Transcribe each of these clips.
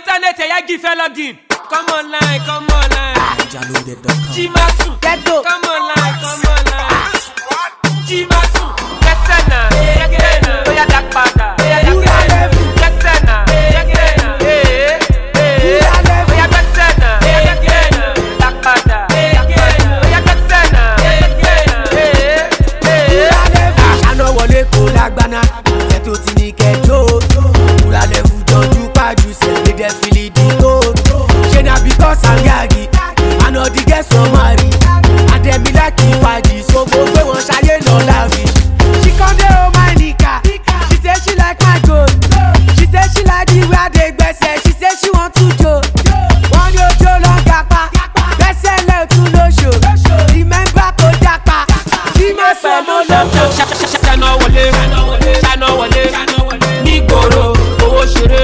internet ẹ̀yà gífẹ́ login. Come online, come online. Jimasu, come online, come online. Jimasu, Kẹsẹ̀nà, Oya Dàpadà. Kẹsẹ̀nà, Oya Kẹsẹ̀nà, Dàpadà. Oya Kẹsẹ̀nà. Ṣáná wọlé kó lágbáná, tẹ́tò tí ní kẹjọ́. Múra lẹ́fù jọjú pàjù sẹ́lẹ̀ dẹ́ fìlì dìgbò. Ṣé na because I'm yagi, àná di gẹ̀ẹ́sán máa rí. Àdẹ̀mí lákì fàjì, so mo gbé wọn ṣayé lọ láàrin. She come dey oh my nika, she say she like my gold. She say she like the way I dey gbẹ́sẹ̀, she say she want to jo. Wọ́n ní ojo lọ ń gapa, gbẹ́sẹ̀ lẹ́ tún lóṣò. Remember kò jápa, bí mo sọ mo lọ́kọ̀. Ṣáná wọlé, nígboro, owó ṣeré,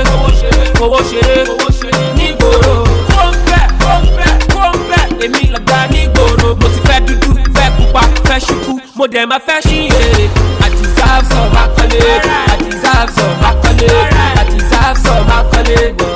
nígboro. Kóńbẹ́, èmi lọ́gà nígboro. Mo ti fẹ́ dúdú, fẹ́ pupa, fẹ́ ṣubú, mo dẹ̀ máa fẹ́ ṣiyèrè. I deserve some accolade, I deserve some accolade, I deserve some accolade.